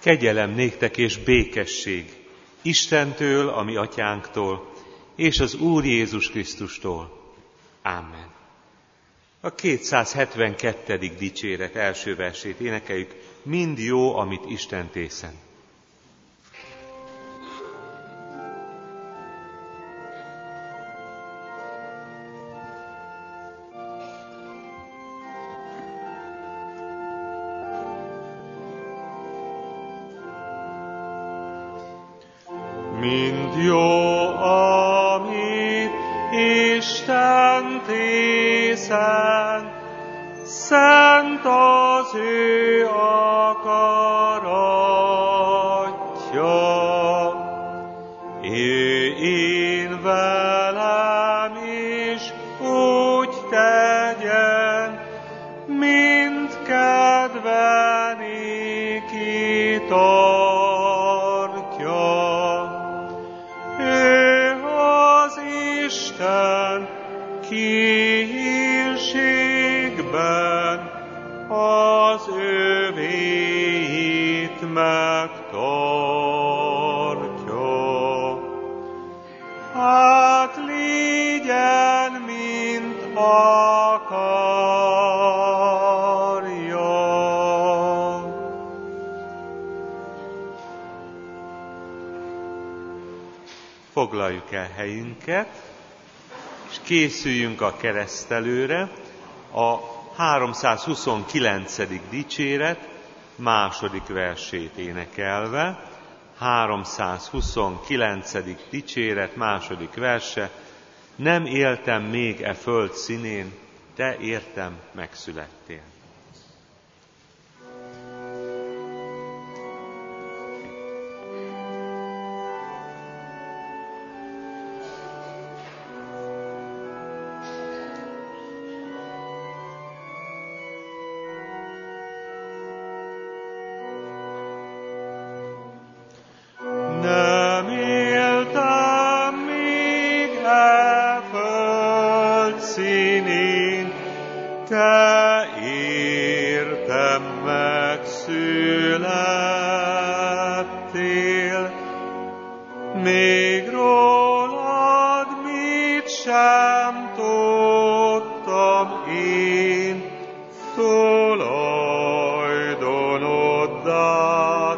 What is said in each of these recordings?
Kegyelem néktek és békesség Istentől, a mi atyánktól, és az Úr Jézus Krisztustól. Ámen. A 272. dicséret első versét énekeljük, mind jó, amit Isten tészen. Mind jó, amit Isten tészen, szent az ő akaratja. Én velem is úgy tegyen, mint kedve néki tartja. Isten kihírségben az övéit megtartja. Hát legyen, mint akarja. Foglaljuk el helyünket, és készüljünk a keresztelőre, a 329. dicséret második versét énekelve. 329. dicséret második verse. Nem éltem még e föld színén, te értem megszülettél. Még rólad mit sem tudtam én, tulajdonoddá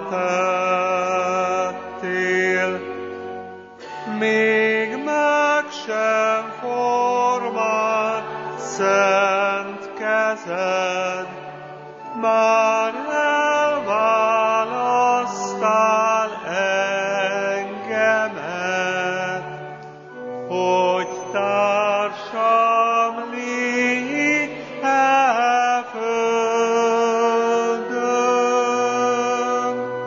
tettél. Még meg sem formált szent kezed, már elválasztál engemet, hogy társam légy e földön.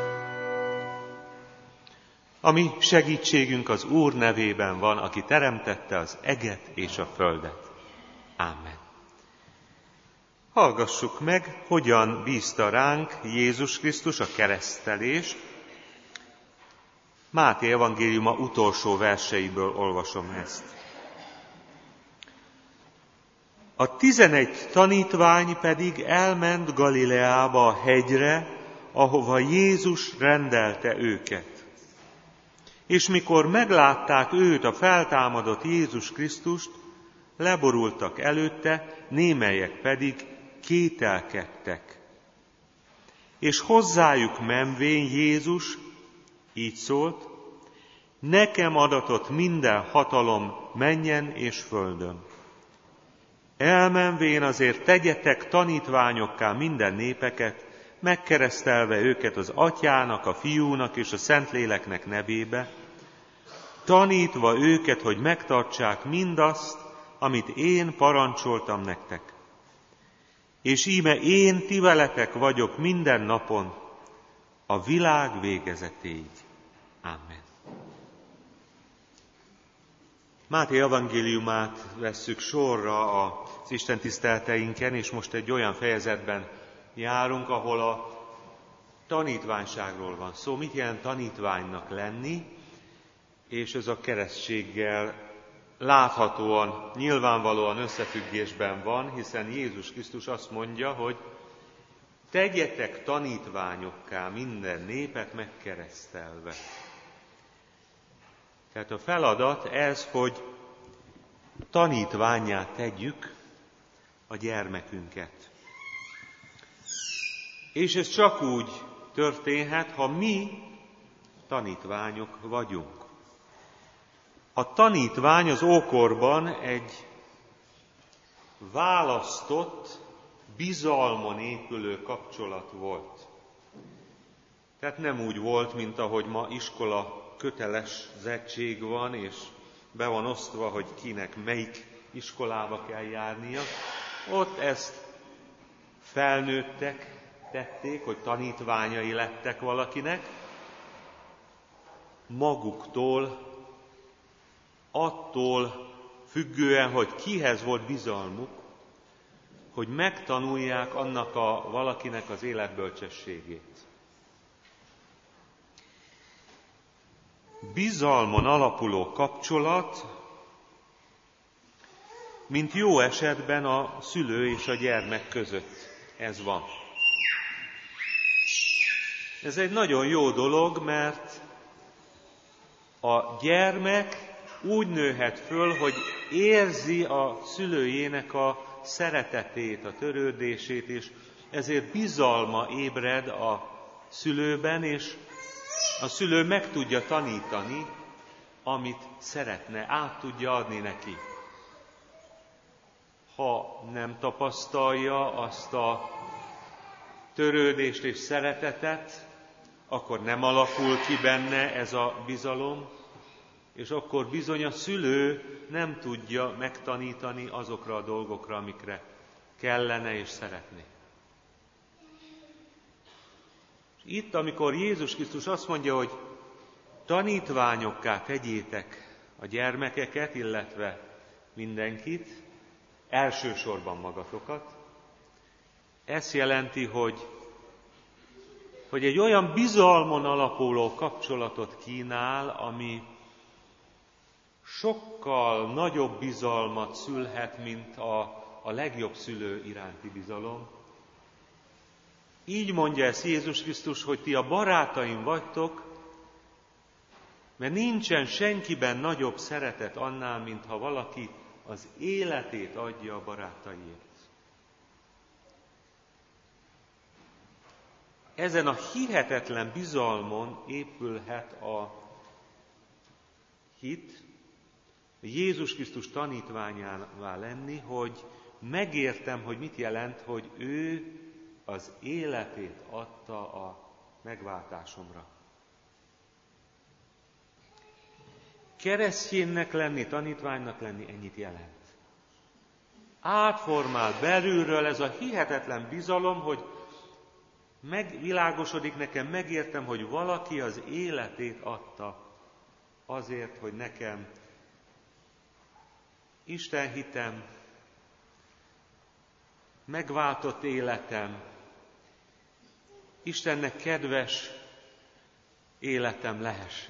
A mi segítségünk az Úr nevében van, aki teremtette az eget és a földet. Ámen. Hallgassuk meg, hogyan bízta ránk Jézus Krisztus a keresztelést. Máté evangéliuma utolsó verseiből olvasom ezt. A 11 tanítvány pedig elment Galileába a hegyre, ahova Jézus rendelte őket. És mikor meglátták őt, a feltámadott Jézus Krisztust, leborultak előtte, némelyek pedig kételkedtek. És hozzájuk menvén Jézus így szólt: nekem adatott minden hatalom mennyen és földön. Elmenvén azért tegyetek tanítványokká minden népeket, megkeresztelve őket az Atyának, a Fiúnak és a Szentléleknek nevébe, tanítva őket, hogy megtartsák mindazt, amit én parancsoltam nektek. És íme én ti veletek vagyok minden napon, a világ végezetéig. Amen. Máté evangéliumát vesszük sorra az Isten tiszteleteinken, és most egy olyan fejezetben járunk, ahol a tanítványságról van szó. Mit jelent tanítványnak lenni? És ez a keresztséggel láthatóan, nyilvánvalóan összefüggésben van, hiszen Jézus Krisztus azt mondja, hogy tegyetek tanítványokká minden népet megkeresztelve. Tehát a feladat ez, hogy tanítvánnyá tegyük a gyermekünket. És ez csak úgy történhet, ha mi tanítványok vagyunk. A tanítvány az ókorban egy választott, bizalmon épülő kapcsolat volt. Tehát nem úgy volt, mint ahogy ma iskola kötelezettség van, és be van osztva, hogy kinek melyik iskolába kell járnia. Ott ezt felnőttek tették, hogy tanítványai lettek valakinek, maguktól, attól függően, hogy kihez volt bizalmuk, hogy megtanulják annak a valakinek az életbölcsességét. Bizalmon alapuló kapcsolat, mint jó esetben a szülő és a gyermek között. Ez van. Ez egy nagyon jó dolog, mert a gyermek úgy nőhet föl, hogy érzi a szülőjének a szeretetét, a törődését, és ezért bizalma ébred a szülőben, és a szülő meg tudja tanítani, amit szeretne, át tudja adni neki. Ha nem tapasztalja azt a törődést és szeretetet, akkor nem alakul ki benne ez a bizalom, és akkor bizony a szülő nem tudja megtanítani azokra a dolgokra, amikre kellene és szeretné. Itt, amikor Jézus Krisztus azt mondja, hogy tanítványokká tegyétek a gyermekeket, illetve mindenkit, elsősorban magatokat, ez jelenti, hogy egy olyan bizalmon alapuló kapcsolatot kínál, ami sokkal nagyobb bizalmat szülhet, mint a legjobb szülő iránti bizalom. Így mondja ezt Jézus Krisztus, hogy ti a barátaim vagytok, mert nincsen senkiben nagyobb szeretet annál, mint ha valaki az életét adja a barátaiért. Ezen a hihetetlen bizalmon épülhet a hit, Jézus Krisztus tanítványává lenni, hogy megértem, hogy mit jelent, hogy ő az életét adta a megváltásomra. Keresztjénnek lenni, tanítványnak lenni, ennyit jelent. Átformál belülről ez a hihetetlen bizalom, hogy megvilágosodik nekem, megértem, hogy valaki az életét adta azért, hogy nekem Isten hitem, megváltott életem, Istennek kedves életem lehessen.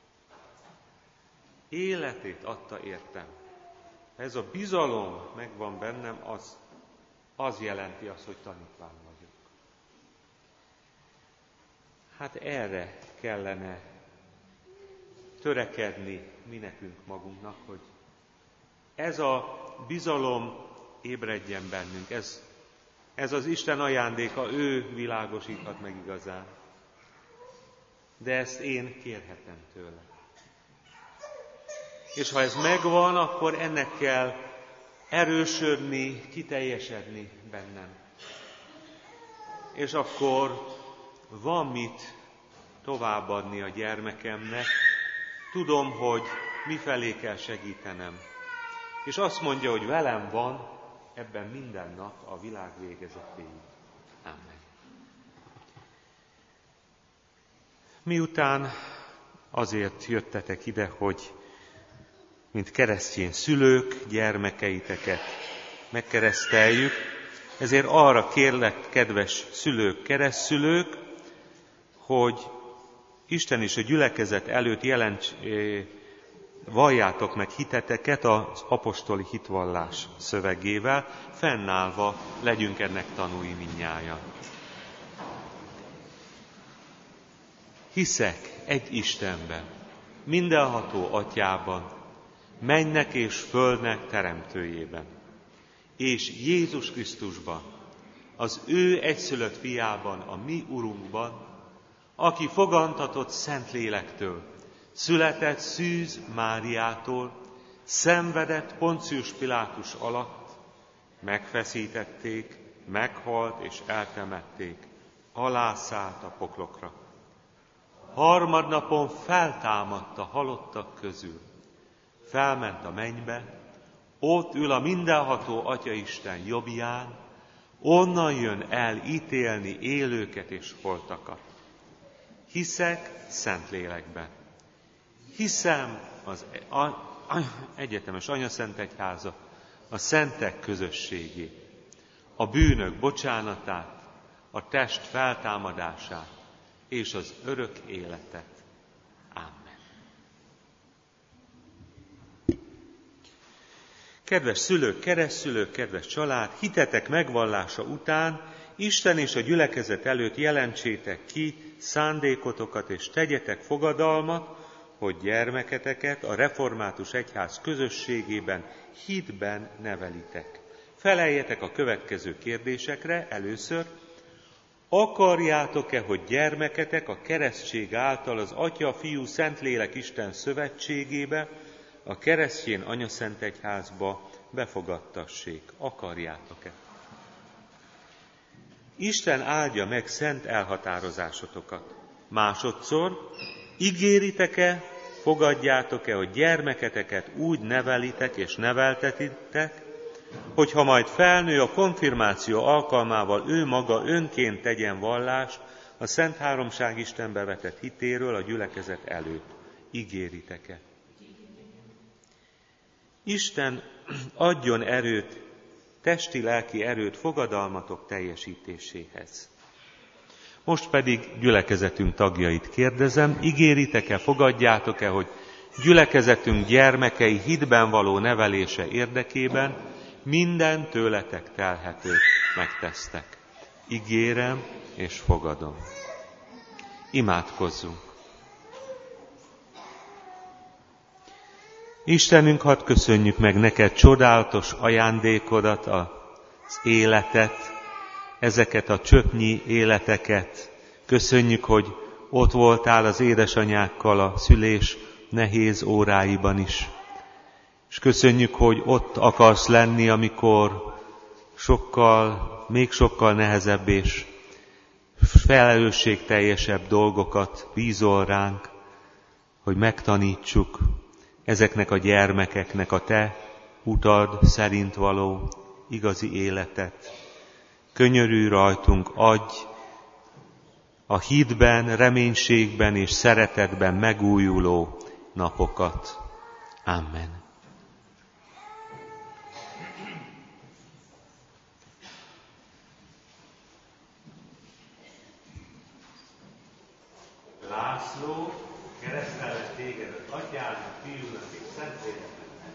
Életét adta értem. Ha ez a bizalom megvan bennem, az jelenti azt, hogy tanítvány vagyok. Hát erre kellene törekedni mi nekünk magunknak, hogy ez a bizalom ébredjen bennünk. Ez az Isten ajándéka, ő világosíthat meg igazán. De ezt én kérhetem tőle. És ha ez megvan, akkor ennek kell erősödni, kiteljesedni bennem. És akkor van mit továbbadni a gyermekemnek. Tudom, hogy mifelé kell segítenem. És azt mondja, hogy velem van ebben minden nap a világ végezetéig. Amen. Miután azért jöttetek ide, hogy mint keresztény szülők, gyermekeiteket megkereszteljük, ezért arra kérlek, kedves szülők, keresztszülők, hogy Isten és a gyülekezet előtt valljátok meg hiteteket az apostoli hitvallás szövegével, fennállva legyünk ennek tanúi mindnyájan. Hiszek egy Istenben, mindenható Atyában, mennek és földnek teremtőjében, és Jézus Krisztusban, az ő egyszülött fiában, a mi Urunkban, aki fogantatott Szentlélektől, született Szűz Máriától, szenvedett Poncius Pilátus alatt, megfeszítették, meghalt és eltemették, alászállt a poklokra. Harmadnapon feltámadt a halottak közül, felment a mennybe, ott ül a mindenható Atyaisten jobbján, onnan jön el ítélni élőket és holtakat. Hiszek Szentlélekben. Hiszem az egyetemes Anyaszentegyháza, a szentek közösségét, a bűnök bocsánatát, a test feltámadását és az örök életet. Amen. Kedves szülők, keresztszülők, kedves család, hitetek megvallása után Isten és a gyülekezet előtt jelentsétek ki szándékotokat és tegyetek fogadalmat, hogy gyermeketeket a református egyház közösségében, hitben nevelitek. Feleljetek a következő kérdésekre először. Akarjátok-e, hogy gyermeketek a keresztség által az Atya, Fiú, Szentlélek Isten szövetségébe, a keresztény Anyaszentegyházba befogadtassék? Akarjátok-e? Isten áldja meg szent elhatározásotokat. Másodszor, ígéritek-e, fogadjátok-e, hogy gyermeketeket úgy nevelitek és neveltetitek, hogy ha majd felnő, a konfirmáció alkalmával ő maga önként tegyen vallást a Szent Háromság Istenbe vetett hitéről a gyülekezet előtt. Ígéritek-e? Isten adjon erőt, testi-lelki erőt fogadalmatok teljesítéséhez. Most pedig gyülekezetünk tagjait kérdezem, ígéritek-e, fogadjátok-e, hogy gyülekezetünk gyermekei hitben való nevelése érdekében minden tőletek telhetőt megtesztek. Ígérem és fogadom. Imádkozzunk. Istenünk, hadd köszönjük meg neked csodálatos ajándékodat, az életet, ezeket a csöpnyi életeket. Köszönjük, hogy ott voltál az édesanyákkal a szülés nehéz óráiban is. És köszönjük, hogy ott akarsz lenni, amikor még sokkal nehezebb és felelősségteljesebb dolgokat bízol ránk, hogy megtanítsuk ezeknek a gyermekeknek a te utad szerint való igazi életet. Könyörülj rajtunk, adj a hitben, reménységben és szeretetben megújuló napokat. Amen. László, keresztelek téged az Atyának, Fiúnak és Szentléleknek.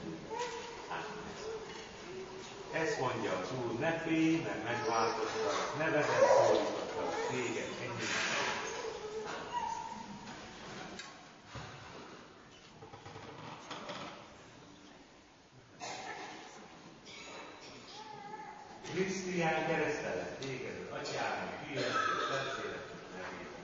Ezt mondja az Úr, ne félj, mert megváltoztat, nevedet szólítattalak téged ennyit. Krisztián, keresztelek téged az Atyának, Fiúnak és Szentléleknek nevében.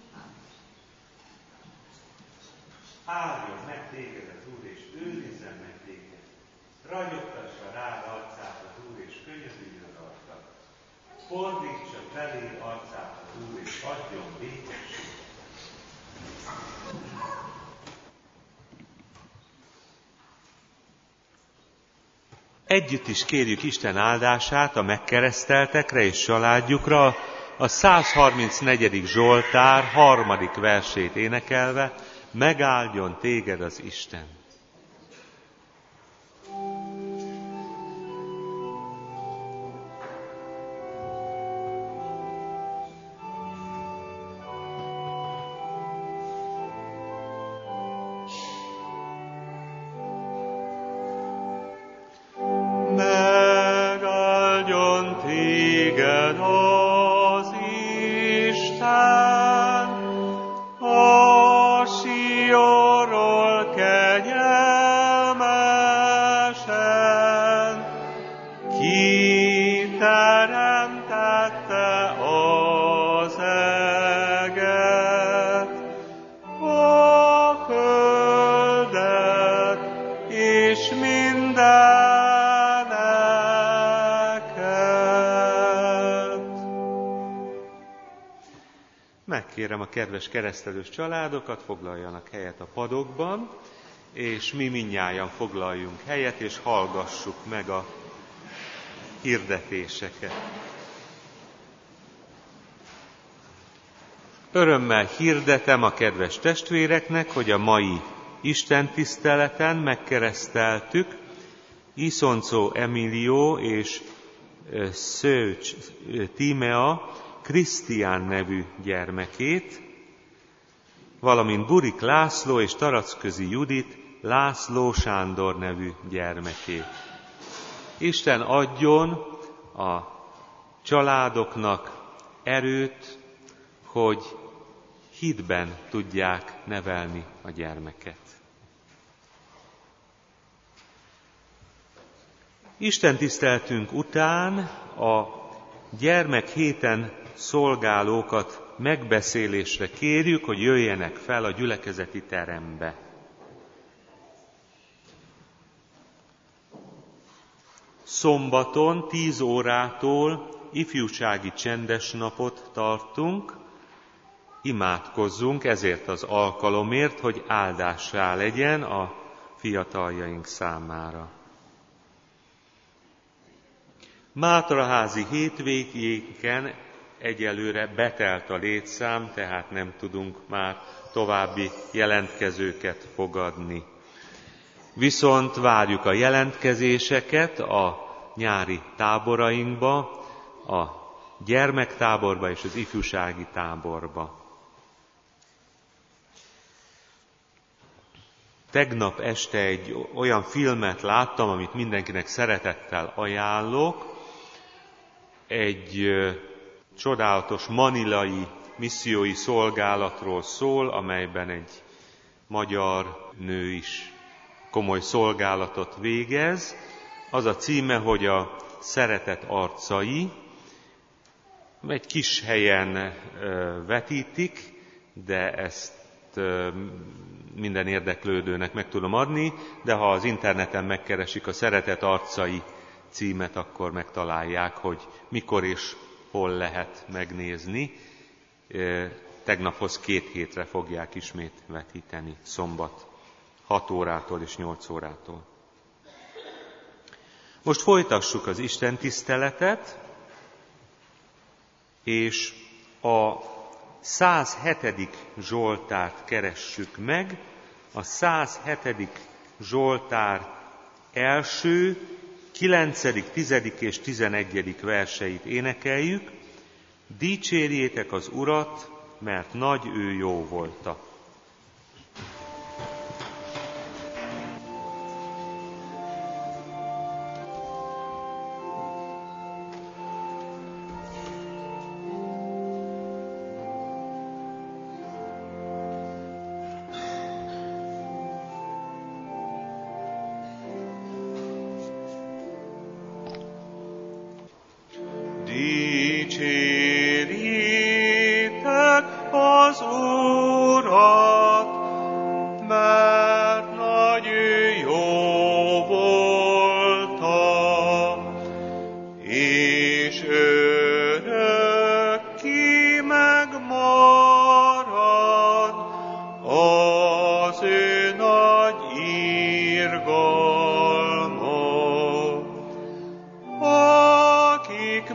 Áldjon meg téged az Úr, és őrizzen meg téged. Ragyogtassa rád arcát az Úr, és könyörüljön rajtad. Fordítsa felé arcát az Úr, és adjon békességet. Együtt is kérjük Isten áldását a megkereszteltekre és családjukra, a 134. Zsoltár 3. versét énekelve, megáldjon téged az Isten. Megáldjon téged az Isten, Megkérem a kedves keresztelős családokat, foglaljanak helyet a padokban, és mi mindnyájan foglaljunk helyet, és hallgassuk meg a hirdetéseket. Örömmel hirdetem a kedves testvéreknek, hogy a mai istentiszteleten megkereszteltük Iszoncó Emilio és Szőcs Tímea Krisztián nevű gyermekét, valamint Burik László és Taracközi Judit László Sándor nevű gyermekét. Isten adjon a családoknak erőt, hogy hitben tudják nevelni a gyermeket. Istentiszteletünk után a gyermekhéten szolgálókat megbeszélésre kérjük, hogy jöjjenek fel a gyülekezeti terembe. Szombaton 10 órától ifjúsági csendes napot tartunk, imádkozzunk ezért az alkalomért, hogy áldássá legyen a fiataljaink számára. Mátraházi hétvégéken egyelőre betelt a létszám, tehát nem tudunk már további jelentkezőket fogadni. Viszont várjuk a jelentkezéseket a nyári táborainkba, a gyermektáborba és az ifjúsági táborba. Tegnap este egy olyan filmet láttam, amit mindenkinek szeretettel ajánlok. Egy csodálatos manilai missziói szolgálatról szól, amelyben egy magyar nő is komoly szolgálatot végez. Az a címe, hogy a Szeretet arcai. Egy kis helyen vetítik, de ezt minden érdeklődőnek meg tudom adni, de ha az interneten megkeresik a Szeretet arcai címet, akkor megtalálják, hogy mikor és hol lehet megnézni. Tegnaphoz 2 hétre fogják ismét vetíteni, szombat 6 órától és 8 órától. Most folytassuk az istentiszteletet, és a 107. Zsoltárt keressük meg. A 107. Zsoltár első, 9., 10. és 11. verseit énekeljük. Dicsérjétek az Urat, mert nagy ő jó volta. Dicsérjétek az Urat, mert nagy ő jó volta, és örökké megmarad az ő nagy irgalma. Akik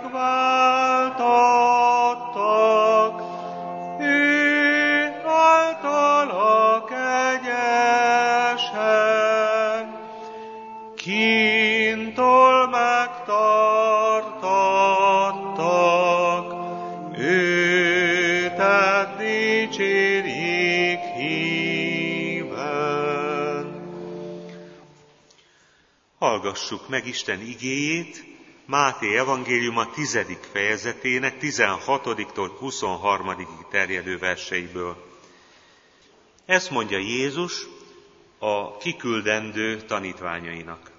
megváltattak, ő általa kegyesen, kintól megtartattak, őtet dicsérjék híven. Hallgassuk meg Isten igéjét, Máté evangéliuma 10. fejezetének 16-tól 23. terjedő verseiből. Ezt mondja Jézus a kiküldendő tanítványainak.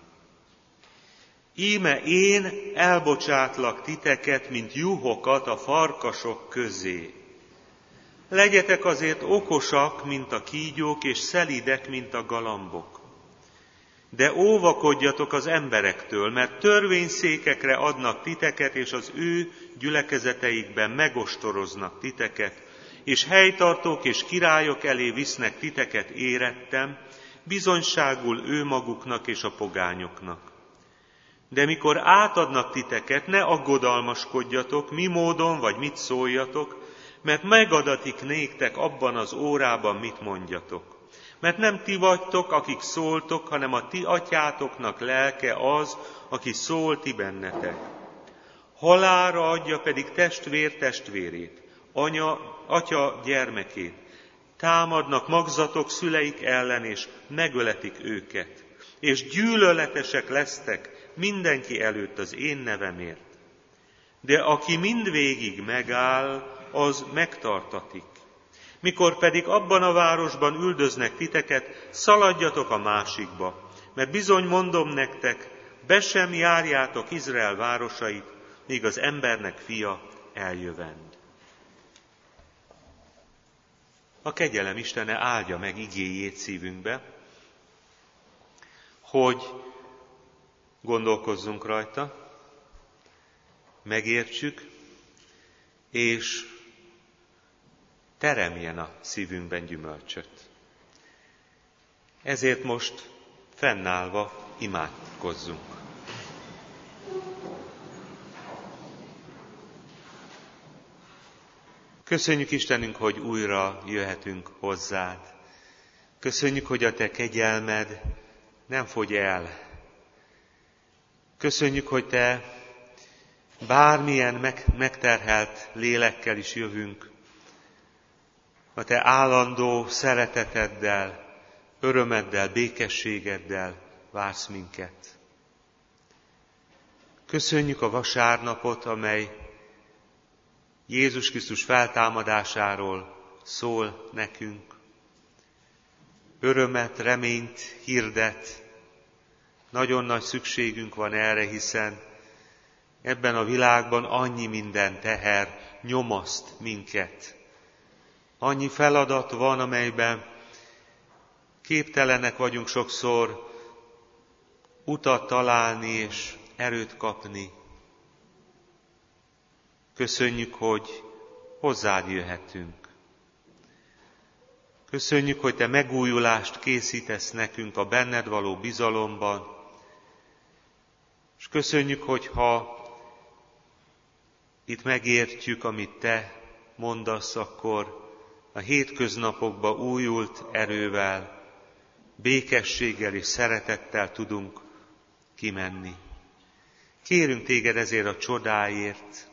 Íme én elbocsátlak titeket, mint juhokat a farkasok közé. Legyetek azért okosak, mint a kígyók, és szelídek, mint a galambok. De óvakodjatok az emberektől, mert törvényszékekre adnak titeket, és az ő gyülekezeteikben megostoroznak titeket, és helytartók és királyok elé visznek titeket érettem, bizonyságul ő maguknak és a pogányoknak. De mikor átadnak titeket, ne aggodalmaskodjatok, mi módon vagy mit szóljatok, mert megadatik néktek abban az órában, mit mondjatok. Mert nem ti vagytok, akik szóltok, hanem a ti atyátoknak lelke az, aki szól ti bennetek. Halálra adja pedig testvér testvérét, atya gyermekét. Támadnak magzatok szüleik ellen, és megöletik őket. És gyűlöletesek lesztek mindenki előtt az én nevemért. De aki mindvégig megáll, az megtartatik. Mikor pedig abban a városban üldöznek titeket, szaladjatok a másikba, mert bizony mondom nektek, be sem járjátok Izrael városait, míg az embernek fia eljövend. A kegyelem Istene áldja meg igéjét szívünkbe, hogy gondolkozzunk rajta, megértsük, és teremjen a szívünkben gyümölcsöt. Ezért most fennállva imádkozzunk. Köszönjük Istenünk, hogy újra jöhetünk hozzád. Köszönjük, hogy a te kegyelmed nem fogy el. Köszönjük, hogy te bármilyen megterhelt lélekkel is jövünk, a te állandó szereteteddel, örömeddel, békességeddel vársz minket. Köszönjük a vasárnapot, amely Jézus Krisztus feltámadásáról szól nekünk. Örömet, reményt hirdet. Nagyon nagy szükségünk van erre, hiszen ebben a világban annyi minden teher nyomaszt minket. Annyi feladat van, amelyben képtelenek vagyunk sokszor utat találni és erőt kapni. Köszönjük, hogy hozzád jöhetünk. Köszönjük, hogy te megújulást készítesz nekünk a benned való bizalomban, és köszönjük, hogyha itt megértjük, amit te mondasz, akkor a hétköznapokba újult erővel, békességgel és szeretettel tudunk kimenni. Kérünk téged ezért a csodáért.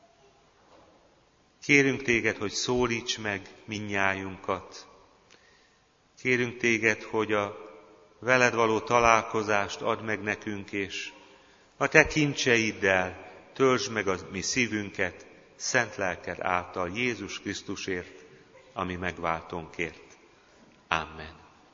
Kérünk téged, hogy szólíts meg mindnyájunkat. Kérünk téged, hogy a veled való találkozást add meg nekünk, és a te kincseiddel töltsd meg a mi szívünket szent lelked által Jézus Krisztusért, ami megváltónkért. Amen.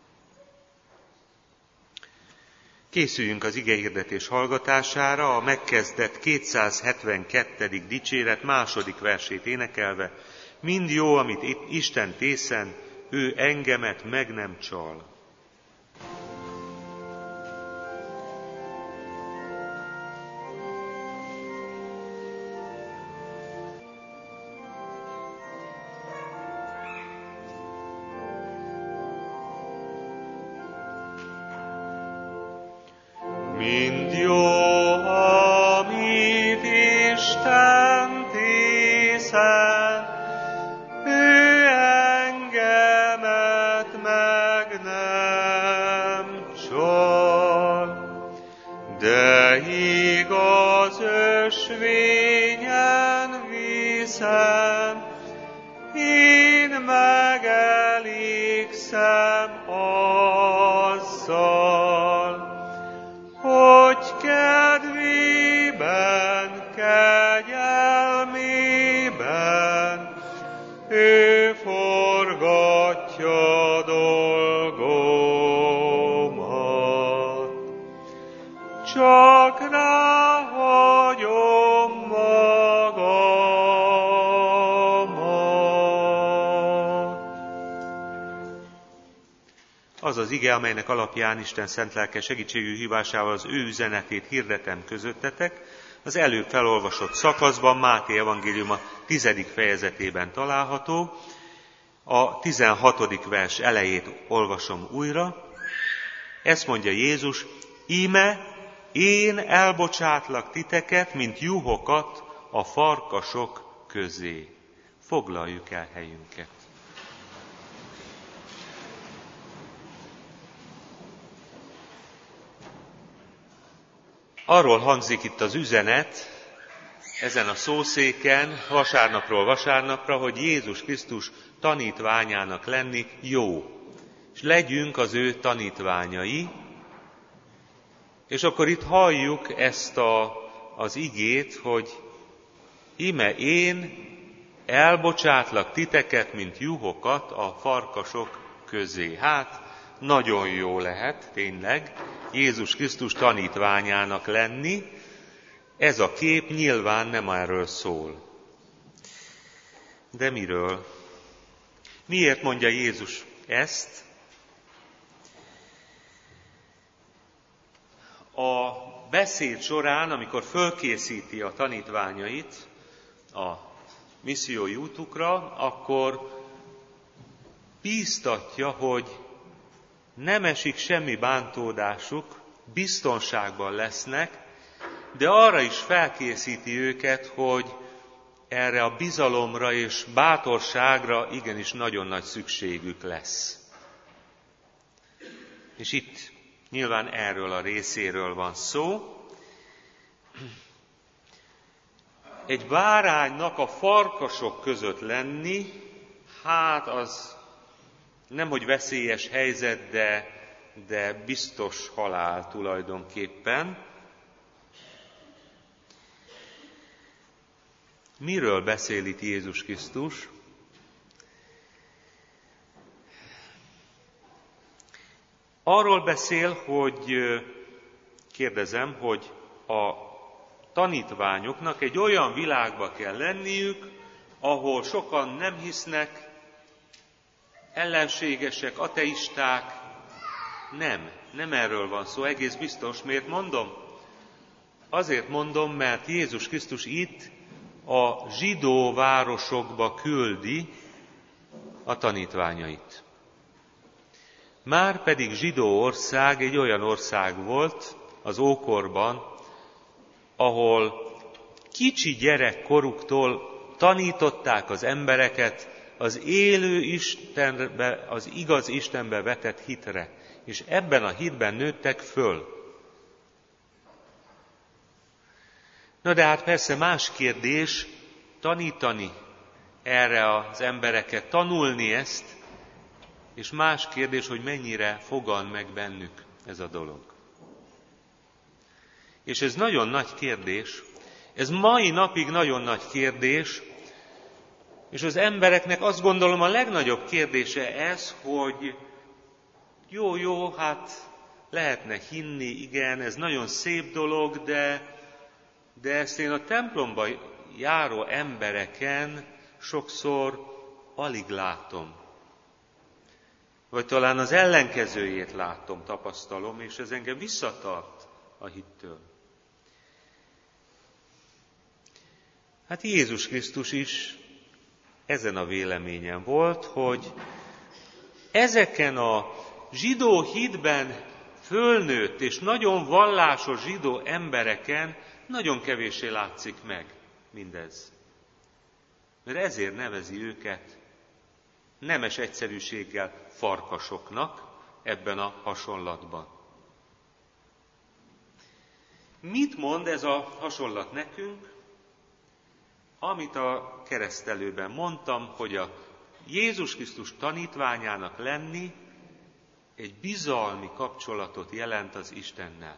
Készüljünk az igehirdetés hallgatására, a megkezdett 272. dicséret második versét énekelve. Mind jó, amit Isten tészen, ő engemet meg nem csal. Mind jó, amit Isten tészen, ő engemet meg nem csal, de igaz ösvényen viszem, én megelégszem azzal, hogy kedvében, kegyelmében ő forgatja dolgomat. Csak ráhagyom magamat. Az az ige, amelynek alapján Isten szent lelke segítségű hívásával az ő üzenetét hirdetem közöttetek, az előbb felolvasott szakaszban, Máté evangéliuma 10. fejezetében található, A 16. vers elejét olvasom újra. Ezt mondja Jézus: íme én elbocsátlak titeket, mint juhokat a farkasok közé. Foglaljuk el helyünket. Arról hangzik itt az üzenet, ezen a szószéken, vasárnapról vasárnapra, hogy Jézus Krisztus tanítványának lenni jó, és legyünk az ő tanítványai. És akkor itt halljuk ezt az igét, hogy íme én elbocsátlak titeket, mint juhokat a farkasok közé. Hát, nagyon jó lehet, tényleg, Jézus Krisztus tanítványának lenni. Ez a kép nyilván nem erről szól. De miről? Miért mondja Jézus ezt? A beszéd során, amikor fölkészíti a tanítványait a missziói útukra, akkor bíztatja, hogy nem esik semmi bántódásuk, biztonságban lesznek, de arra is felkészíti őket, hogy erre a bizalomra és bátorságra igenis nagyon nagy szükségük lesz. És itt nyilván erről a részéről van szó. Egy báránynak a farkasok között lenni, hát az nemhogy veszélyes helyzet, de biztos halál tulajdonképpen. Miről beszél itt Jézus Krisztus? Arról beszél, hogy kérdezem, hogy a tanítványoknak egy olyan világba kell lenniük, ahol sokan nem hisznek, ellenségesek, ateisták. Nem erről van szó, egész biztos. Miért mondom? Azért mondom, mert Jézus Krisztus itt a zsidó városokba küldi a tanítványait. Márpedig zsidó ország egy olyan ország volt az ókorban, ahol kicsi gyerekkoruktól tanították az embereket az élő Istenbe, az igaz Istenbe vetett hitre, és ebben a hitben nőttek föl. Na de hát persze más kérdés tanítani erre az embereket, tanulni ezt, és más kérdés, hogy mennyire fogan meg bennük ez a dolog. És ez nagyon nagy kérdés, ez mai napig nagyon nagy kérdés, és az embereknek azt gondolom a legnagyobb kérdése ez, hogy jó, hát lehetne hinni, igen, ez nagyon szép dolog, de ezt én a templomba járó embereken sokszor alig látom. Vagy talán az ellenkezőjét látom, tapasztalom, és ez engem visszatart a hittől. Hát Jézus Krisztus is ezen a véleményen volt, hogy ezeken a zsidó hitben fölnőtt és nagyon vallásos zsidó embereken nagyon kevéssé látszik meg mindez. Mert ezért nevezi őket nemes egyszerűséggel farkasoknak ebben a hasonlatban. Mit mond ez a hasonlat nekünk? Amit a keresztelőben mondtam, hogy a Jézus Krisztus tanítványának lenni egy bizalmi kapcsolatot jelent az Istennel.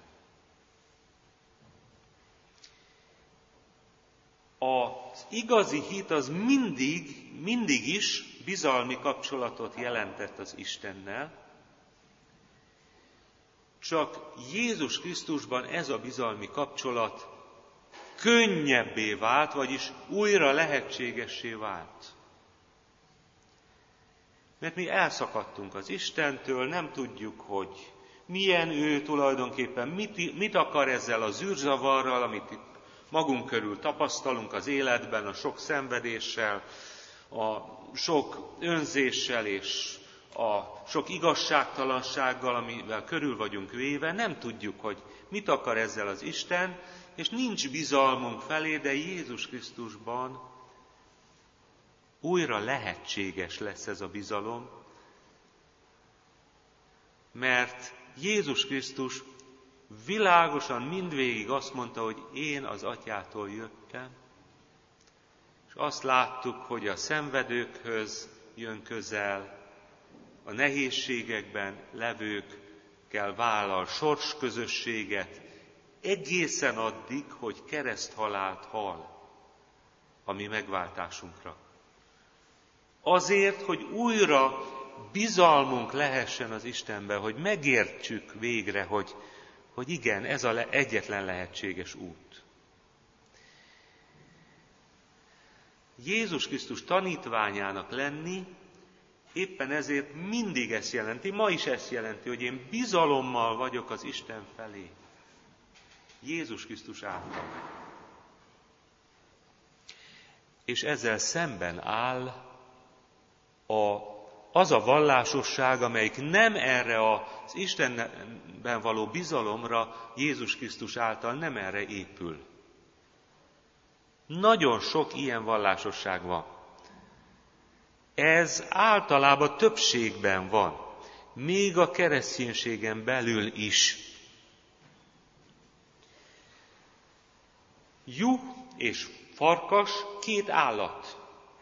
Az igazi hit az mindig is bizalmi kapcsolatot jelentett az Istennel, csak Jézus Krisztusban ez a bizalmi kapcsolat könnyebbé vált, vagyis újra lehetségessé vált. Mert mi elszakadtunk az Istentől, nem tudjuk, hogy milyen ő tulajdonképpen, mit akar ezzel a zűrzavarral, amit itt magunk körül tapasztalunk az életben, a sok szenvedéssel, a sok önzéssel és a sok igazságtalansággal, amivel körül vagyunk véve, nem tudjuk, hogy mit akar ezzel az Isten, és nincs bizalmunk felé, de Jézus Krisztusban újra lehetséges lesz ez a bizalom, mert Jézus Krisztus világosan mindvégig azt mondta, hogy én az Atyától jöttem, és azt láttuk, hogy a szenvedőkhöz jön közel, a nehézségekben levőkkel vállal sorsközösséget, egészen addig, hogy kereszthalált hal a mi megváltásunkra. Azért, hogy újra bizalmunk lehessen az Istenben, hogy megértsük végre, hogy igen, ez az egyetlen lehetséges út. Jézus Krisztus tanítványának lenni éppen ezért mindig ezt jelenti, ma is ezt jelenti, hogy én bizalommal vagyok az Isten felé. Jézus Krisztus által. És ezzel szemben áll az a vallásosság, amelyik nem erre az Istenben való bizalomra, Jézus Krisztus által nem erre épül. Nagyon sok ilyen vallásosság van. Ez általában többségben van, még a kereszténységen belül is. Juh és farkas két állat.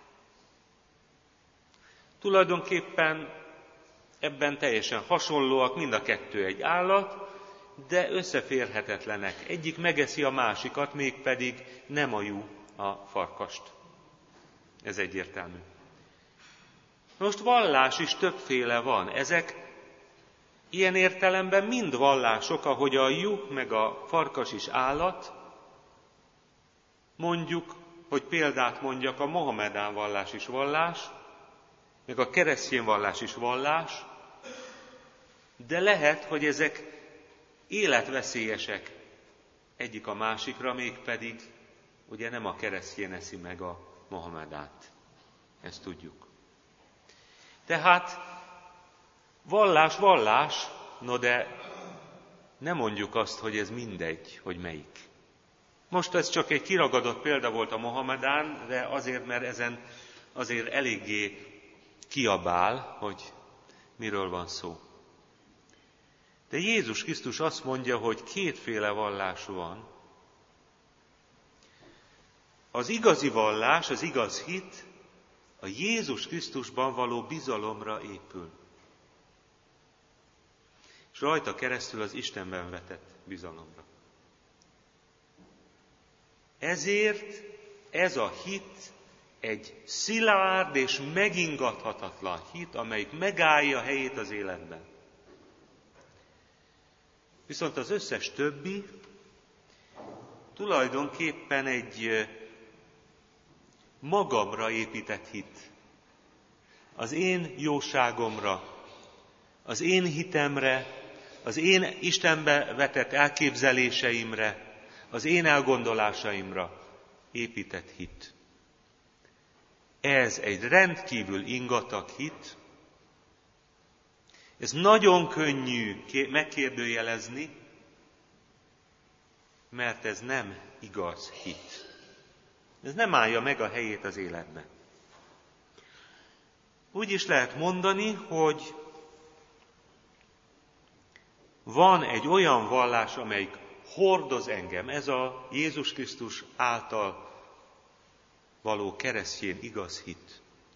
Tulajdonképpen ebben teljesen hasonlóak, mind a kettő egy állat, de összeférhetetlenek. Egyik megeszi a másikat, mégpedig nem a juh a farkast. Ez egyértelmű. Most vallás is többféle van. Ezek ilyen értelemben mind vallások, ahogy a juh meg a farkas is állat. Mondjuk, hogy példát mondjak, a mohamedán vallás is vallás, meg a keresztény vallás is vallás, de lehet, hogy ezek életveszélyesek egyik a másikra, mégpedig ugye nem a keresztény eszi meg a mohamedát. Ezt tudjuk. Tehát vallás, no de nem mondjuk azt, hogy ez mindegy, hogy melyik. Most ez csak egy kiragadott példa volt a mohamedán, de azért, mert ezen azért eléggé kiabál, hogy miről van szó. De Jézus Krisztus azt mondja, hogy kétféle vallás van. Az igazi vallás, az igaz hit a Jézus Krisztusban való bizalomra épül. És rajta keresztül az Istenben vetett bizalomra. Ezért ez a hit egy szilárd és megingathatatlan hit, amelyik megállja helyét az életben. Viszont az összes többi tulajdonképpen egy magamra épített hit. Az én jóságomra, az én hitemre, az én Istenbe vetett elképzeléseimre, az én elgondolásaimra épített hit. Ez egy rendkívül ingatag hit. Ez nagyon könnyű megkérdőjelezni, mert ez nem igaz hit. Ez nem állja meg a helyét az életben. Úgy is lehet mondani, hogy van egy olyan vallás, amelyik hordoz engem. Ez a Jézus Krisztus által való keresztény igaz hit.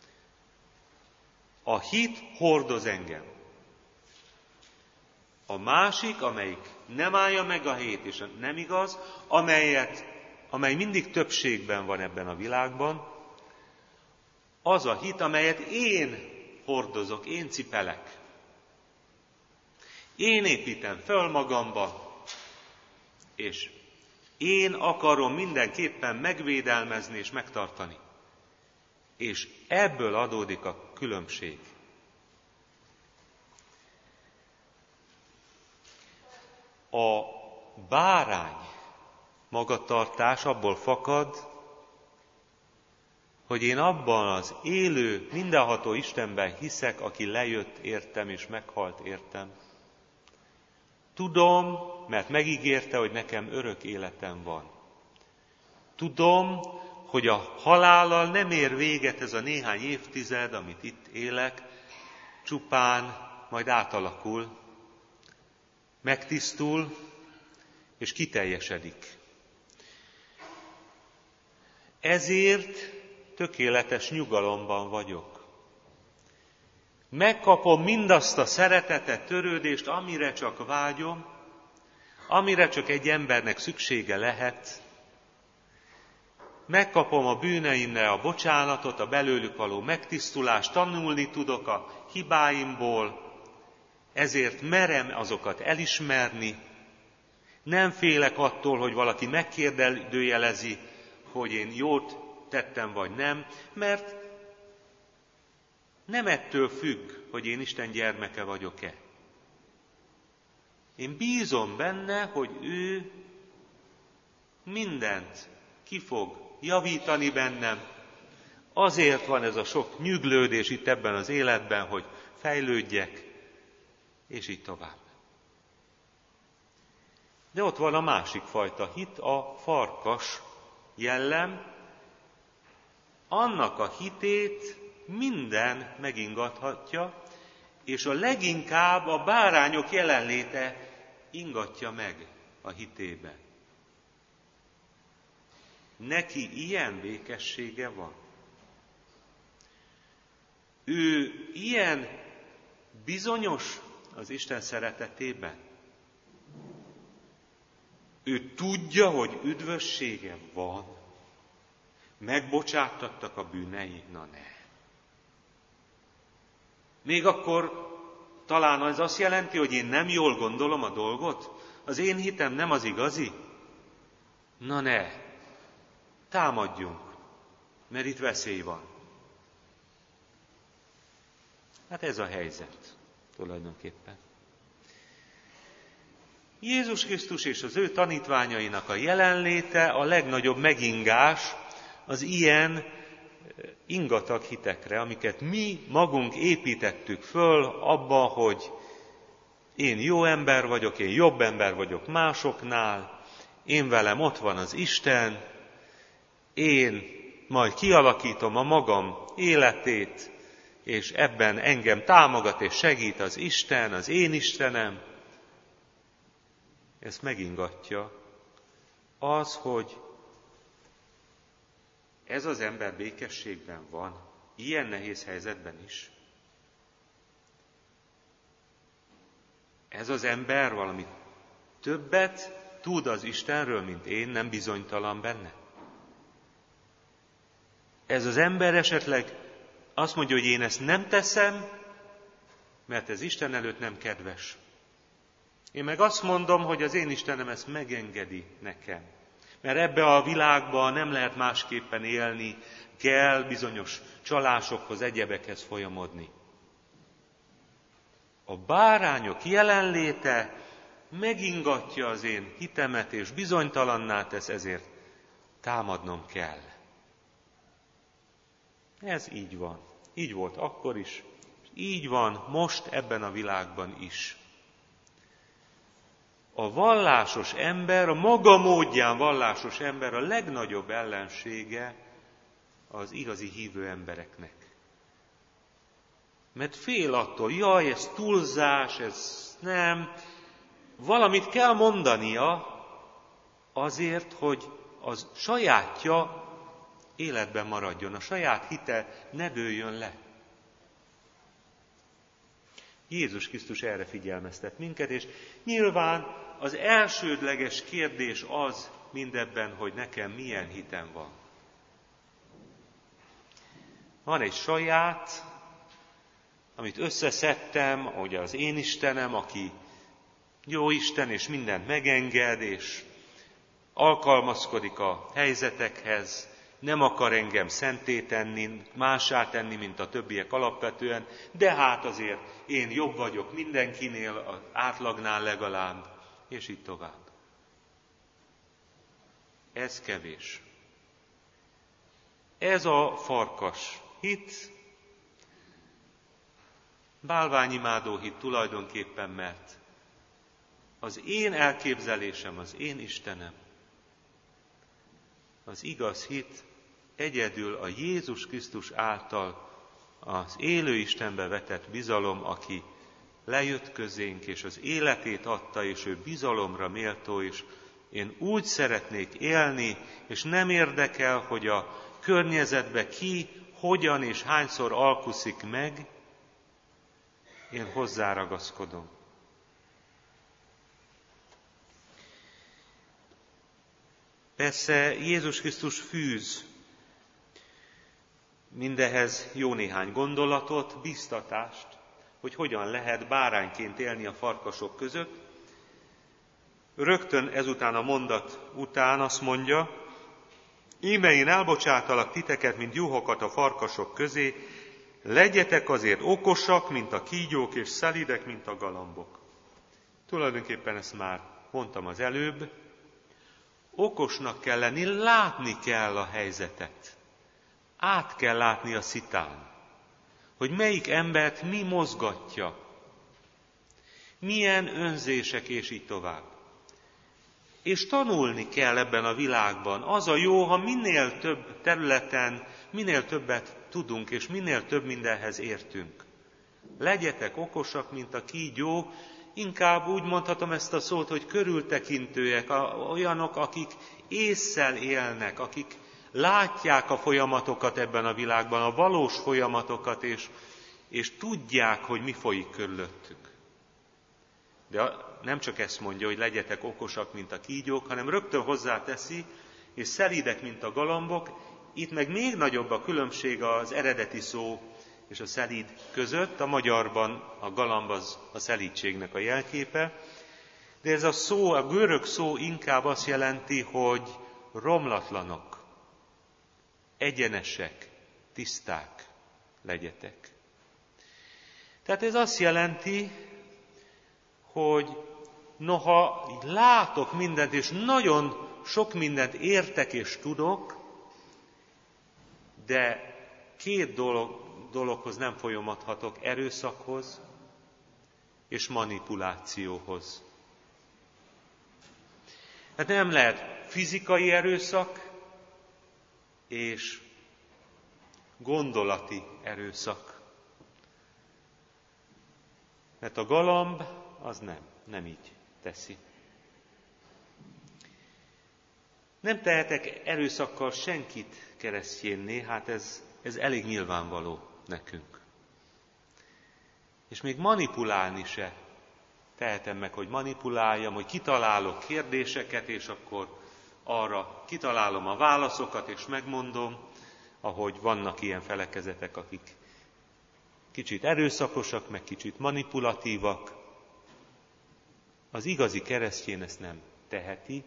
A hit hordoz engem. A másik, amelyik nem állja meg a helyét, és nem igaz, amely mindig többségben van ebben a világban, az a hit, amelyet én hordozok, én cipelek. Én építem föl magamba, és én akarom mindenképpen megvédelmezni és megtartani. És ebből adódik a különbség. A bárány magatartás abból fakad, hogy én abban az élő, mindenható Istenben hiszek, aki lejött értem és meghalt értem. Tudom, mert megígérte, hogy nekem örök életem van. Tudom, hogy a halállal nem ér véget ez a néhány évtized, amit itt élek, csupán majd átalakul, megtisztul és kiteljesedik. Ezért tökéletes nyugalomban vagyok. Megkapom mindazt a szeretetet, törődést, amire csak vágyom, amire csak egy embernek szüksége lehet. Megkapom a bűneimre a bocsánatot, a belőlük való megtisztulást, tanulni tudok a hibáimból, ezért merem azokat elismerni. Nem félek attól, hogy valaki megkérdőjelezi, hogy én jót tettem vagy nem, mert nem ettől függ, hogy én Isten gyermeke vagyok-e. Én bízom benne, hogy ő mindent ki fog javítani bennem. Azért van ez a sok nyüglődés itt ebben az életben, hogy fejlődjek, és így tovább. De ott van a másik fajta hit, a farkas jellem. Annak a hitét minden megingathatja, és a leginkább a bárányok jelenléte ingatja meg a hitébe. Neki ilyen békessége van. Ő ilyen bizonyos az Isten szeretetében. Ő tudja, hogy üdvössége van. Megbocsáttattak a bűnei? Na ne. Még akkor talán az azt jelenti, hogy én nem jól gondolom a dolgot? Az én hitem nem az igazi? Na ne. Támadjunk, mert itt veszély van. Hát ez a helyzet tulajdonképpen. Jézus Krisztus és az ő tanítványainak a jelenléte a legnagyobb megingás az ilyen ingatag hitekre, amiket mi magunk építettük föl abba, hogy én jó ember vagyok, én jobb ember vagyok másoknál, én velem ott van az Isten, én majd kialakítom a magam életét, és ebben engem támogat és segít az Isten, az én Istenem. Ezt megingatja az, hogy ez az ember békességben van, ilyen nehéz helyzetben is. Ez az ember valami többet tud az Istenről, mint én, nem bizonytalan benne. Ez az ember esetleg azt mondja, hogy én ezt nem teszem, mert ez Isten előtt nem kedves. Én meg azt mondom, hogy az én Istenem ezt megengedi nekem. Mert ebbe a világban nem lehet másképpen élni, kell bizonyos csalásokhoz, egyebekhez folyamodni. A bárányok jelenléte megingatja az én hitemet, és bizonytalanná tesz, ezért támadnom kell. Ez így van. Így volt akkor is, így van most ebben a világban is. A vallásos ember, a maga módján vallásos ember a legnagyobb ellensége az igazi hívő embereknek. Mert fél attól, jaj, ez túlzás, ez nem. Valamit kell mondania azért, hogy az sajátja életben maradjon, a saját hite ne dőljön le. Jézus Krisztus erre figyelmeztet minket, és nyilván az elsődleges kérdés az mindebben, hogy nekem milyen hitem van. Van egy saját, amit összeszedtem, ugye az én Istenem, aki jó Isten, és mindent megenged, és alkalmazkodik a helyzetekhez, nem akar engem szenté tenni, mássá tenni, mint a többiek alapvetően, de hát azért én jobb vagyok mindenkinél, az átlagnál legalább, és így tovább. Ez kevés. Ez a farkas hit, bálványimádó hit tulajdonképpen, mert az én elképzelésem, az én Istenem, az igaz hit egyedül a Jézus Krisztus által az élő Istenbe vetett bizalom, aki lejött közénk, és az életét adta, és ő bizalomra méltó, és én úgy szeretnék élni, és nem érdekel, hogy a környezetbe ki, hogyan és hányszor alkuszik meg, én hozzáragaszkodom. Persze Jézus Krisztus fűz mindehez jó néhány gondolatot, biztatást, hogy hogyan lehet bárányként élni a farkasok között. Rögtön ezután a mondat után azt mondja, íme én elbocsátalak titeket, mint juhokat a farkasok közé, legyetek azért okosak, mint a kígyók, és szelídek, mint a galambok. Tulajdonképpen ezt már mondtam az előbb, okosnak kell lenni, látni kell a helyzetet. Át kell látni a szitán, hogy melyik embert mi mozgatja, milyen önzések, és így tovább. És tanulni kell ebben a világban. Az a jó, ha minél több területen, minél többet tudunk, és minél több mindenhez értünk. Legyetek okosak, mint a kígyó, inkább úgy mondhatom ezt a szót, hogy körültekintőek, olyanok, akik ésszel élnek, akik látják a folyamatokat ebben a világban, a valós folyamatokat, és tudják, hogy mi folyik körülöttük. De nem csak ezt mondja, hogy legyetek okosak, mint a kígyók, hanem rögtön hozzáteszi, és szelídek, mint a galambok. Itt meg még nagyobb a különbség az eredeti szó és a szelíd között. A magyarban a galamb az a szelídségnek a jelképe, de ez a szó, a görög szó inkább azt jelenti, hogy romlatlanok, egyenesek, tiszták legyetek. Tehát ez azt jelenti, hogy noha látok mindent, és nagyon sok mindent értek és tudok, de két dologhoz nem folyamodhatok, erőszakhoz és manipulációhoz. Hát nem lehet fizikai erőszak és gondolati erőszak. Mert a galamb az nem így teszi. Nem tehetek erőszakkal senkit keresztjénné, hát ez elég nyilvánvaló nekünk. És még manipulálni se tehetem meg, hogy manipuláljam, hogy kitalálok kérdéseket, és akkor arra kitalálom a válaszokat, és megmondom, ahogy vannak ilyen felekezetek, akik kicsit erőszakosak, meg kicsit manipulatívak. Az igazi keresztjén ezt nem teheti,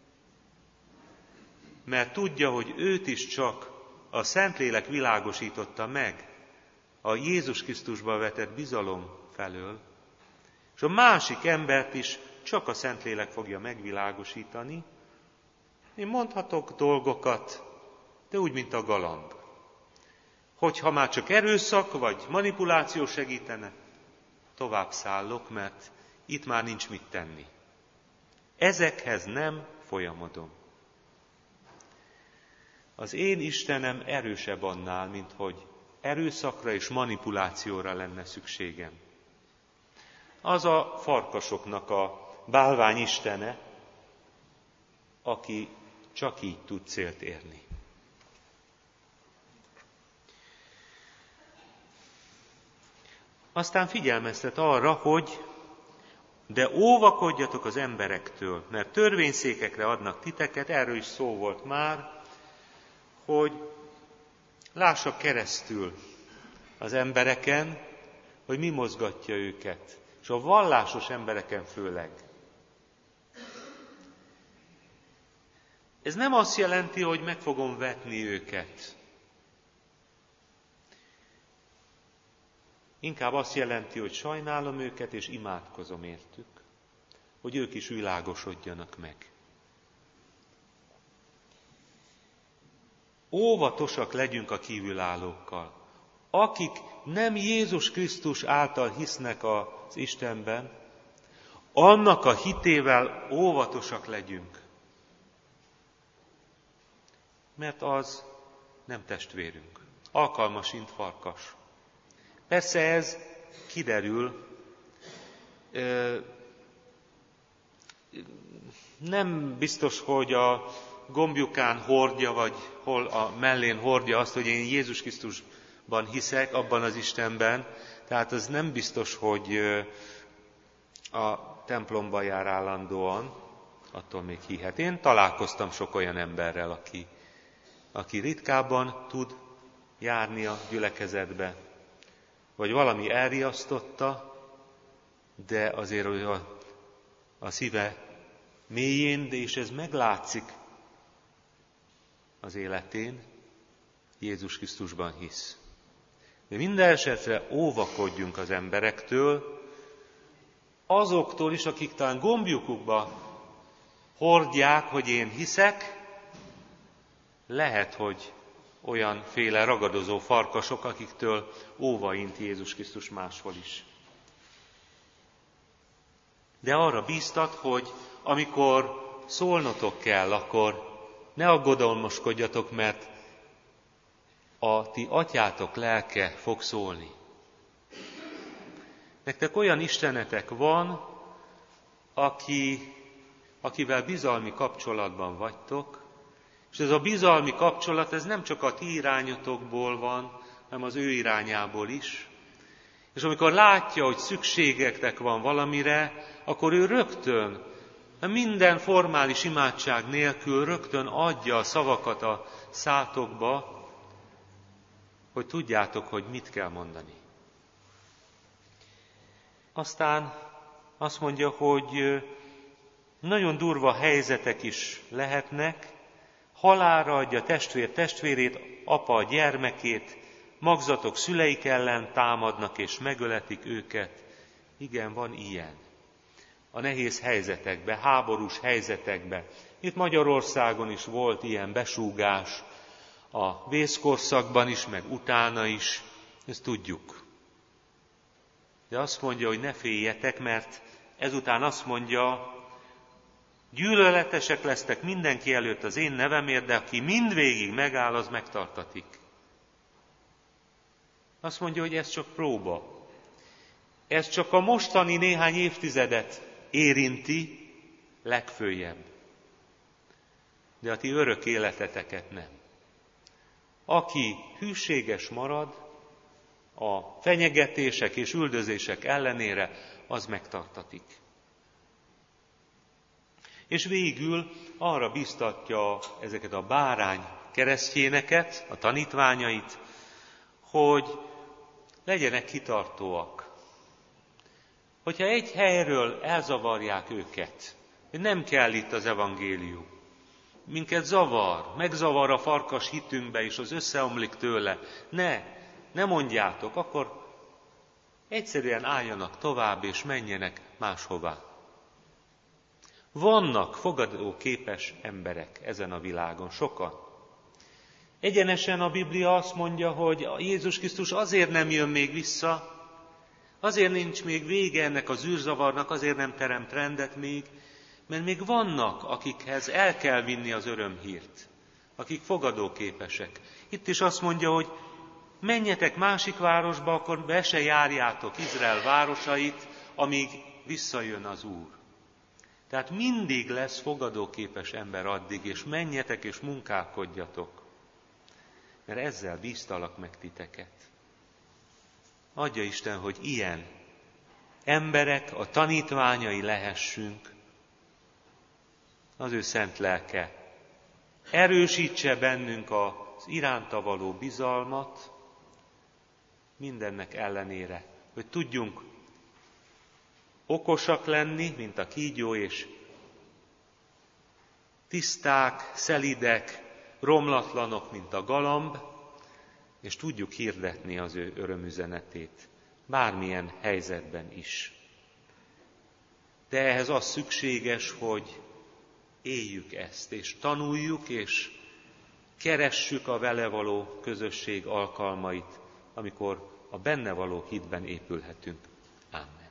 mert tudja, hogy őt is csak a Szentlélek világosította meg a Jézus Krisztusba vetett bizalom felől, és a másik embert is csak a Szentlélek fogja megvilágosítani. Én mondhatok dolgokat, de úgy, mint a galamb. Hogyha már csak erőszak vagy manipuláció segítene, tovább szállok, mert itt már nincs mit tenni. Ezekhez nem folyamodom. Az én Istenem erősebb annál, mint hogy erőszakra és manipulációra lenne szükségem. Az a farkasoknak a bálvány istene, aki csak így tud célt érni. Aztán figyelmeztet arra, hogy de óvakodjatok az emberektől, mert törvényszékekre adnak titeket, erről is szó volt már, hogy lássak keresztül az embereken, hogy mi mozgatja őket, és a vallásos embereken főleg. Ez nem azt jelenti, hogy meg fogom vetni őket. Inkább azt jelenti, hogy sajnálom őket, és imádkozom értük, hogy ők is világosodjanak meg. óvatosak legyünk a kívülállókkal. Akik nem Jézus Krisztus által hisznek az Istenben, annak a hitével óvatosak legyünk. Mert az nem testvérünk. Alkalmas, mint farkas. Persze ez kiderül, nem biztos, hogy a gombjukán hordja, vagy hol a mellén hordja azt, hogy én Jézus Krisztusban hiszek, abban az Istenben. Tehát az nem biztos, hogy a templomba jár állandóan, attól még hihet. Én találkoztam sok olyan emberrel, aki ritkábban tud járni a gyülekezetbe, vagy valami elriasztotta, de azért a szíve mélyén, és ez meglátszik az életén, Jézus Krisztusban hisz. De minden esetre óvakodjunk az emberektől, azoktól is, akik talán gombjukukba hordják, hogy én hiszek, lehet, hogy olyanféle ragadozó farkasok, akiktől óvaint Jézus Krisztus máshol is. De arra bíztat, hogy amikor szólnotok kell, akkor ne aggodalmaskodjatok, mert a ti atyátok lelke fog szólni. Nektek olyan istenetek van, akivel bizalmi kapcsolatban vagytok, és ez a bizalmi kapcsolat, ez nem csak a ti irányotokból van, hanem az ő irányából is. És amikor látja, hogy szükségetek van valamire, akkor ő rögtön, minden formális imádság nélkül rögtön adja a szavakat a szátokba, hogy tudjátok, hogy mit kell mondani. Aztán azt mondja, hogy nagyon durva helyzetek is lehetnek, halálra adja testvér testvérét, apa a gyermekét, magzatok szüleik ellen támadnak és megöletik őket. Igen, van ilyen. A nehéz helyzetekben, háborús helyzetekben. Itt Magyarországon is volt ilyen besúgás, a vészkorszakban is, meg utána is, ezt tudjuk. De azt mondja, hogy ne féljetek, mert ezután azt mondja, gyűlöletesek lesztek mindenki előtt az én nevemért, de aki mindvégig megáll, az megtartatik. Azt mondja, hogy ez csak próba. Ez csak a mostani néhány évtizedet érinti legföljebb. De a ti örök életeteket nem. Aki hűséges marad, a fenyegetések és üldözések ellenére, az megtartatik. És végül arra biztatja ezeket a bárány keresztjéneket, a tanítványait, hogy legyenek kitartóak. Hogyha egy helyről elzavarják őket, hogy nem kell itt az evangélium, minket zavar, megzavar a farkas hitünkbe, és az összeomlik tőle, ne mondjátok, akkor egyszerűen álljanak tovább, és menjenek máshová. Vannak fogadóképes emberek ezen a világon, sokan. Egyenesen a Biblia azt mondja, hogy Jézus Krisztus azért nem jön még vissza, azért nincs még vége ennek az űrzavarnak, azért nem teremt rendet még, mert még vannak, akikhez el kell vinni az örömhírt, akik fogadóképesek. Itt is azt mondja, hogy menjetek másik városba, akkor be se járjátok Izrael városait, amíg visszajön az Úr. Tehát mindig lesz fogadóképes ember addig, és menjetek és munkálkodjatok, mert ezzel bíztalak meg titeket. Adja Isten, hogy ilyen emberek, a tanítványai lehessünk, az ő szent lelke erősítse bennünk az iránta való bizalmat, mindennek ellenére, hogy tudjunk okosak lenni, mint a kígyó, és tiszták, szelidek, romlatlanok, mint a galamb, és tudjuk hirdetni az ő örömüzenetét, bármilyen helyzetben is. De ehhez az szükséges, hogy éljük ezt, és tanuljuk, és keressük a vele való közösség alkalmait, amikor a benne való hitben épülhetünk. Amen.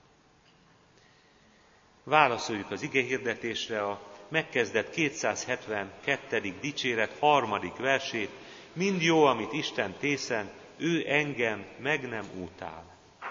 Válaszoljuk az igehirdetésre a megkezdett 272. dicséret 3. versét. Mind jó, amit Isten tészen, ő engem meg nem utál.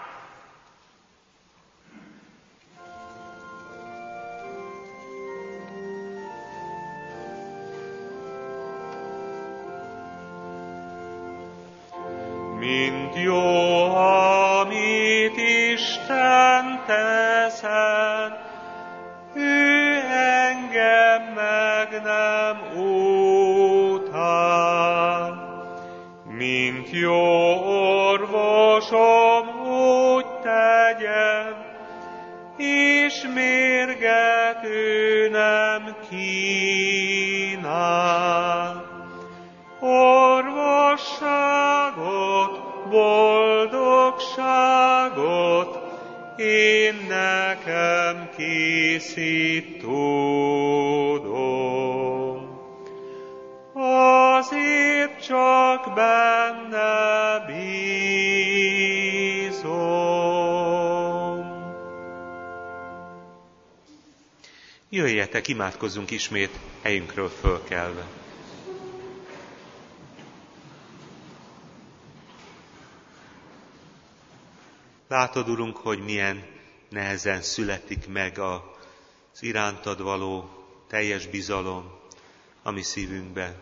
Mind jó, amit Isten teszen, ő engem meg nem utál. Mint jó orvosom úgy tegyen, és mérget ő nem kínál. Orvosságot, boldogságot én nekem készít tudom. Azért csak benne bízom. Jöjjetek, imádkozzunk ismét helyünkről fölkelve. Látod, Urunk, hogy milyen nehezen születik meg az irántad való teljes bizalom a mi szívünkbe.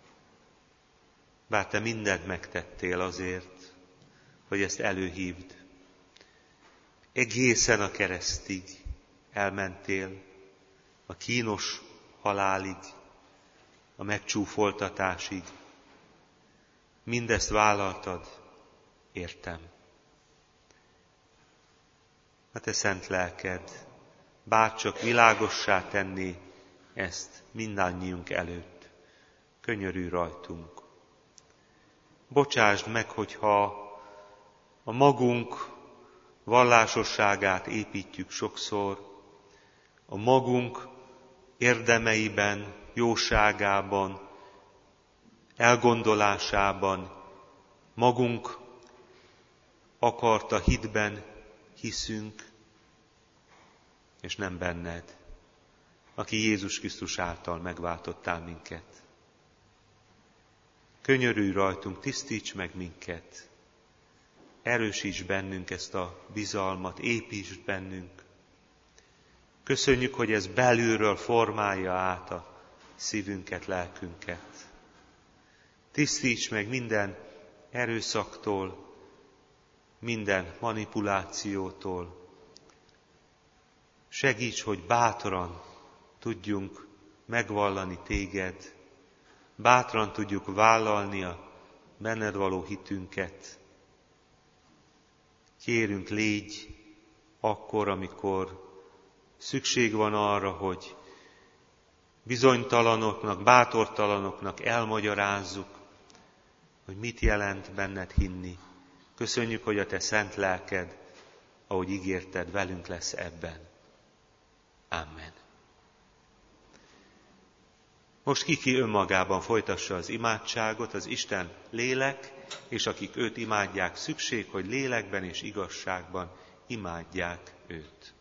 Bár Te mindent megtettél azért, hogy ezt előhívd. Egészen a keresztig elmentél, a kínos halálig, a megcsúfoltatásig. Mindezt vállaltad, értem. A Te szent lelked bárcsak világossá tenné ezt mindannyiunk előtt. Könyörülj rajtunk. Bocsásd meg, hogyha a magunk vallásosságát építjük sokszor, a magunk érdemeiben, jóságában, elgondolásában, magunk akarta hitben hiszünk, és nem benned, aki Jézus Krisztus által megváltottál minket. Könyörülj rajtunk, tisztíts meg minket, erősíts bennünk ezt a bizalmat, építsd bennünk. Köszönjük, hogy ez belülről formálja át a szívünket, lelkünket. Tisztíts meg minden erőszaktól, minden manipulációtól. Segíts, hogy bátran tudjunk megvallani Téged, bátran tudjuk vállalni a benned való hitünket. Kérünk, légy akkor, amikor szükség van arra, hogy bizonytalanoknak, bátortalanoknak elmagyarázzuk, hogy mit jelent benned hinni. Köszönjük, hogy a Te szent lelked, ahogy ígérted, velünk lesz ebben. Amen. Most ki önmagában folytassa az imádságot, az Isten lélek, és akik őt imádják, szükség, hogy lélekben és igazságban imádják őt.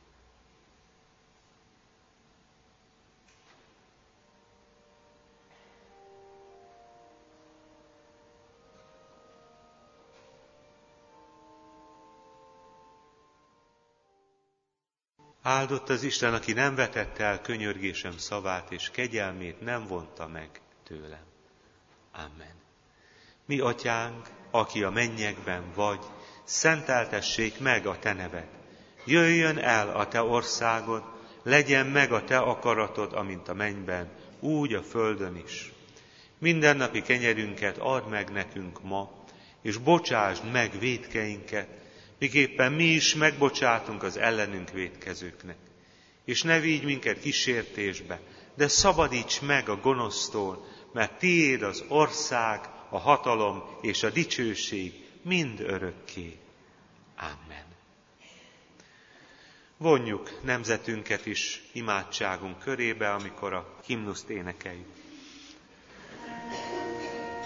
Áldott az Isten, aki nem vetette el könyörgésem szavát, és kegyelmét nem vonta meg tőlem. Amen. Mi atyánk, aki a mennyekben vagy, szenteltessék meg a te neved. Jöjjön el a te országod, legyen meg a te akaratod, amint a mennyben, úgy a földön is. Mindennapi kenyerünket add meg nekünk ma, és bocsásd meg vétkeinket, miképpen mi is megbocsátunk az ellenünk vétkezőknek. És ne vigy minket kísértésbe, de szabadíts meg a gonosztól, mert tiéd az ország, a hatalom és a dicsőség mind örökké. Amen. Vonjuk nemzetünket is imádságunk körébe, amikor a himnuszt énekeljük.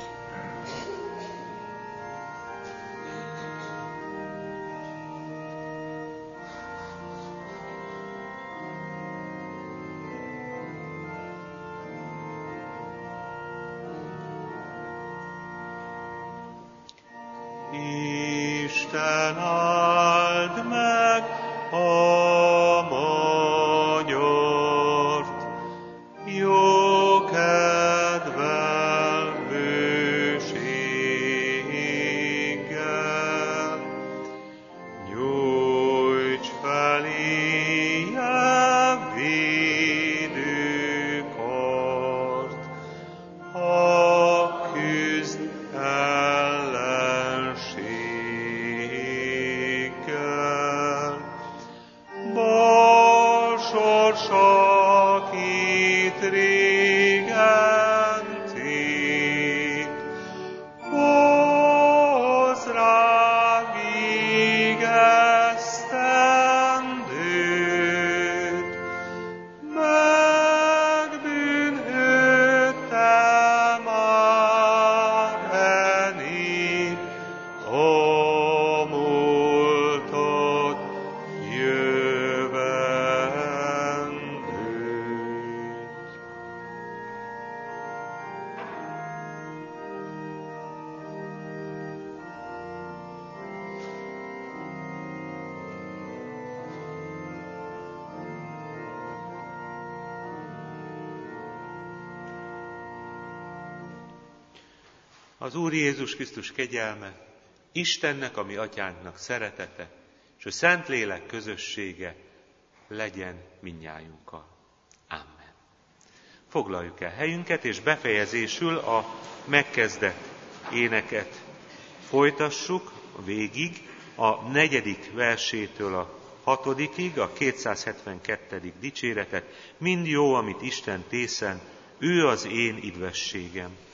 Isten áld meg a magyart, jó kedvel, bőséggel, nyújts feléje védőkart, ha küzd ellenséggel. Bal sorsak régen tét, hozz rá végeztendőt, megbűnhődte már e nép a múltat jövendőt. Az Úr Jézus Krisztus kegyelme, Istennek, a mi atyánknak szeretete, és a Szentlélek közössége legyen mindnyájunkkal. Amen. Foglaljuk el helyünket, és befejezésül a megkezdett éneket folytassuk végig, a 4. versétől a 6. a 272. dicséretet. Mind jó, amit Isten tészen, ő az én idvességem.